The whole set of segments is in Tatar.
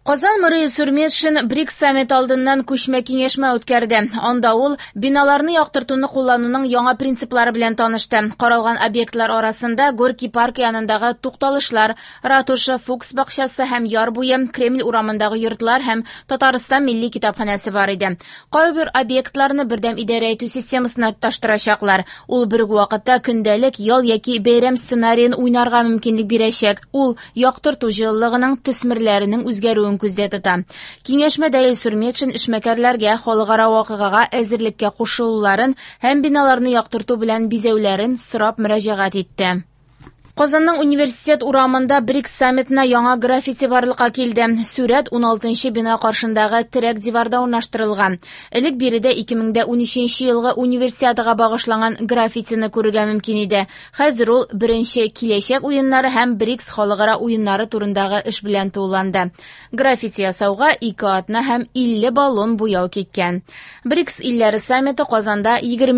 Казан мэры Сүрметшин БРИКС саммит алдыннан күчмә киңәшмә үткәрде. Анда ул биналарны яктыртуны куллануның яңа принциплары белән танышты. Каралган объектлар арасында Горький парк янындагы тукталышлар, Ратуша, Фукс бакчасы һәм Яр буе, Кремль урамындагы йортлар һәм Татарстан милли китапханәсе бар иде. Кайбер объектларны бердәм идарә итү системасына тоташтырачаклар. Ул бер вакытта көндәлек ял яки бәйрәм сценарийын уйнарга мөмкинлек бирәчәк. Ул яктырту җылылыгының төсмерләренең үзгәрүен күздә тота. Киңәшмәдә Сүрметшин эшмәкәрләргә халыкара вакыйгага әзерлеккә кушылуларын һәм биналарны яктырту белән бизәүләрен сорап мөрәҗәгать итте. Казанның университет урамында БРИКС саммитына яңа граффити барлыкка килде. Сүрәт 16-нчы бина каршындагы терәк диварда урнаштырылган. Элек биредә 2013 елгы универсиадага багышланган граффитины күрергә мөмкин иде. Хәзер ул беренче киләчәк уеннары һәм БРИКС халыкара уеннары турындагы эш белән тулыланды. Граффити ясауга 2 атна һәм 50 баллон буяу киткән. БРИКС илләре саммиты Казанда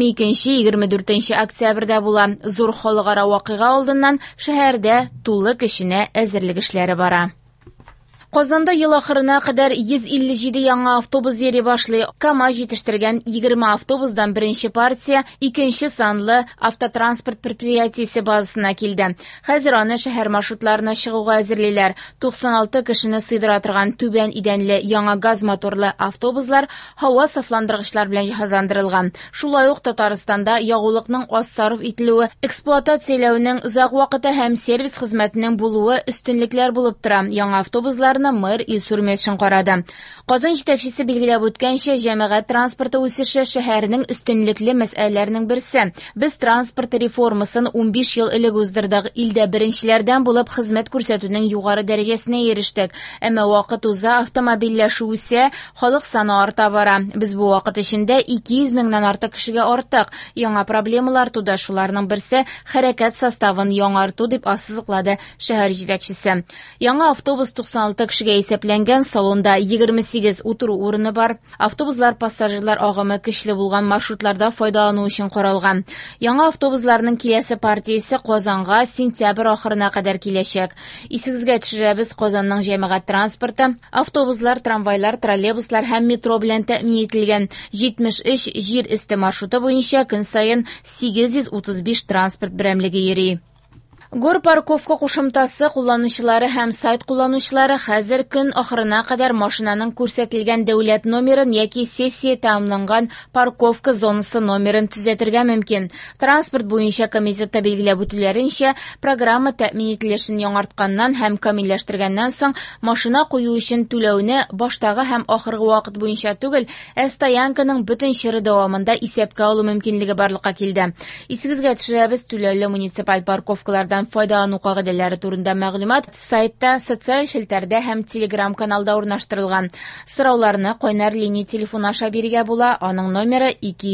22-24 октябрьдә була. Зур халыкара вакыйга алдыннан шәһәрдә тулы кешенә әзерлек эшләре бара. Казанда ел ахырына кадәр 157 яңа автобус йөри башлый. КАМАЗ җитештергән 20 автобусдан беренче партия 2нче санлы автотранспорт предприятиесе базасына килде. Хәзер аны шәһәр маршрутларына чыгуга әзерлиләр. 96 кешене сыйдыра торган түбән идәнле яңа газ моторлы автобуслар һава сафландыргычлар белән җиһазландырылган. Шулай ук Татарстанда ягулыкның аз сарыф ителүе, эксплуатацияләүнең озак вакыты һәм сервис хезмәтенең булуы өстенлекләр булып тора. Яңа автобусларны мэр Сүрметшин карады. Казан җитәкчесе билгеләп үткәнчә, җәмәгать транспорты үсеше шәһәрнең өстенлекле мәсьәләләренең берсе. Без транспорт реформасын 15 ел элек уздырдык. Илдә беренчеләрдән булып хезмәт күрсәтүнең югары дәрәҗәсенә ирештек. Әмма вакыт уза, автомобильләшү үсә, халык саны арта бара. Без бу вакыт эчендә 200 меңнән артык кешегә арттык. Яңа проблемалар туды, шуларның берсе хәрәкәт составын яңарту, дип ассызыклады шәһәр җитәкчесе. Яңа автобус 96 кешегә исәпләнгән, салонда 28 утыру урыны бар. Автобуслар пассажирлар агымы көчле булган маршрутларда файдалану өчен каралган. Яңа автобусларның киләсе партиясе Казанга сентябрь ахырына кадәр киләчәк. Исегезгә төшерәбез, Казанның җәмәгать транспорты, автобуслар, трамвайлар, троллейбуслар һәм метро белән тәэмин ителгән. 73 җир өсте маршруты буенча көн саен 835 транспорт берәмлеге йөри. Горпарковка кушымтасы кулланучылары һәм сайт кулланучылары хәзер көн ахырына кадәр машинаның күрсәтелгән дәүләт номерын яки сессия тәмамланган парковка зонасы номерын төзәтергә мөмкин. Транспорт буенча комитетта билгеләп үтүләренчә, программа тәэмин ителешен яңартканнан һәм камилләштергәннән соң машина кую өчен түләүне баштагы һәм ахыргы вакыт буенча түгел, стоянканың бөтен чоры дәвамында исәпкә алу мөмкинлеге барлыкка килде. Исегезгә төшерәбез, түләүле муниципаль парковкалардан файдалану кагыйдәләре турында мәгълүмат сайтта, социаль шелтәрдә һәм Telegram каналда урнаштырылган. Сорауларны кайнар линия телефоны аша бирергә була. Аның номеры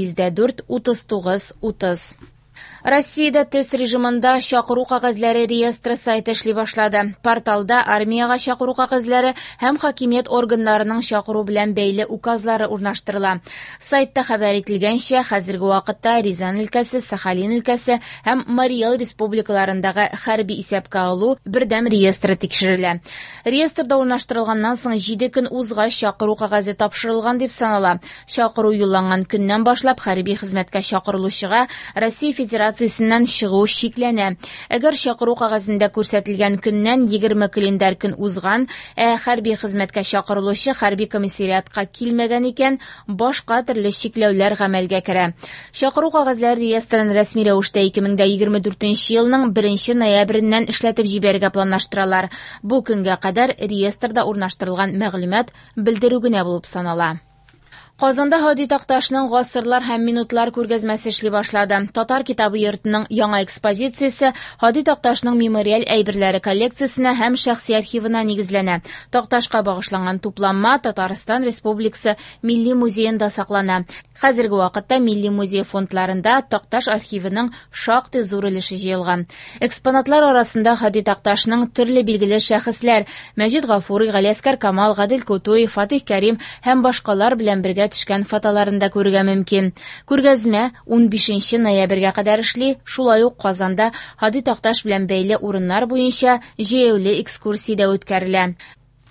204 39 30. Россиядә тест режимында чакыру кагазлары реестры сайты эшли башлады. Порталда армияга чакыру кагазлары һәм хакимият органнарының чакыру белән бәйле указлары урнаштырыла. Сайтта хәбәр ителгәнчә, хәзерге вакытта Рязань өлкәсе, Сахалин өлкәсе һәм Марий Эл республикаларындагы хәрби исәпкә алу бердәм реестры тикшерелә. Реестрда урнаштырылганнан соң 7 көн узгач чакыру кагазы тапшырылган дип санала. Чакыру юлланган көннән башлап хәрби хезмәткә чакырылучыга Россия Федерациясеннән чыгу шикләнә. Әгәр чакыру кагазында күрсәтелгән көннән 20 календар көн узган, хәрби хезмәткә чакырылучы хәрби комиссариатка килмәгән икән, башка төрле шикләүләр гамәлгә керә. Чакыру кагазлары реестрын рәсми рәвештә 2024 елның 1 ноябреннән эшләтеп җибәрергә планлаштыралар. Бу көнгә кадәр реестрда урнаштырылган мәгълүмат белдерү генә булып санала. Казанда Һади Такташның гасырлар һәм минутлар күргәзмәсе эшли башлады. Татар китабы йортының яңа экспозициясе Һади Такташның мемориаль әйберләре коллекциясенә һәм шәхси архивына нигезләнә. Такташка багышланган тупланма Татарстан Республикасы Милли музеенда саклана. Хәзерге вакытта Милли музей фондларында Такташ архивының шактый зур өлеше җыелган. Экспонатлар арасында Һади Такташның төрле билгеле шәхесләр Мәҗит Гафури, Галиәскәр Камал, Гадел Кутуев, Фатих Кәрим һәм башкалар белән бергә төшкән фотоларында күрергә мөмкин. Күргәзмә 15 ноябрьгә кадәр эшли. Шулай ук Казанда Һади Такташ белән бәйле урыннар буенча җәяүле экскурсия дә үткәрелә.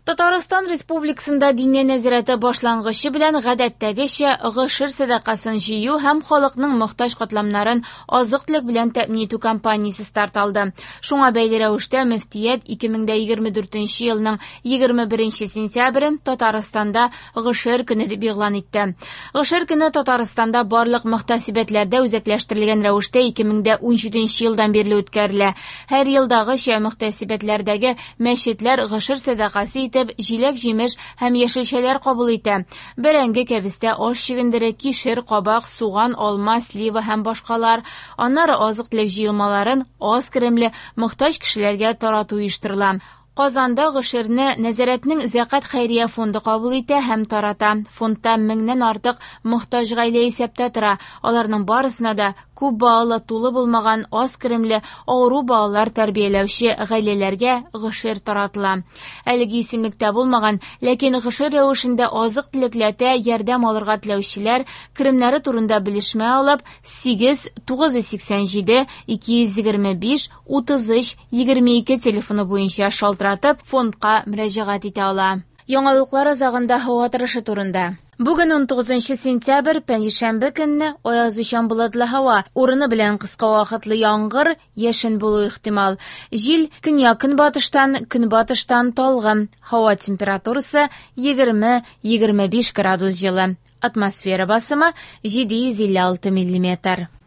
Татарстан Республикасында диния нәзарәте башлангычы белән гадәттәгечә гышыр садакасын җыю һәм халыкның мохтаҗ катламнарын азык-төлек белән тәэмин итү кампаниясе старт алды. Шуңа бәйле рәвештә Мөфтият 2024 елның 21 сентябрен Татарстанда гышыр көне дип игълан итте. Гышыр көне Татарстанда барлык мөхтәсибәтләрдә үзәкләштерелгән рәвештә 2017 елдан бирле үткәрелә. Һәр елдагыча мөхтәсибәтләрдәге мәчетләр гышыр садакасы итеп җиләк-җимеш һәм яшелчәләр кабул итә. Бәрәңге кәбестә аш чигендере, кишер, кабак, суган, алма, слива һәм башкалар. Аннары азык-төлек җыелмаларын аз керемле мохтаҗ кешеләргә тарату оештырыла. Казанда гышырны нәзарәтнең Зәкат хәйрия фонды кабул итә һәм тарата. Фондта 1000нән артык мохтаҗ гаилә исәптә тора. Аларның барысына да күп балалы, тулы булмаган, аз керемле, авыру балалар тәрбияләүче гаиләләргә гышыр таратыла. Әлеге исемлектә булмаган, ләкин гышыр рәвешендә азык-төлекләтә ярдәм алырга теләүчеләр керемнәре турында белешмә алып 8 987 225 33 22 телефоны буенча шалтыратып фондка мөрәҗәгать итә ала. Яңалыклар азагында һава торышы турында. Бүген 19 сентябрь, пәнҗешәмбе көнне аязучан булытлы һава, урыны белән кыска вакытлы яңгыр, яшен булу ихтимал. Җил көньяк-көнбатыштан талгын. Һава температурасы 20-25 градус җылы. Атмосфера басымы 756 мм.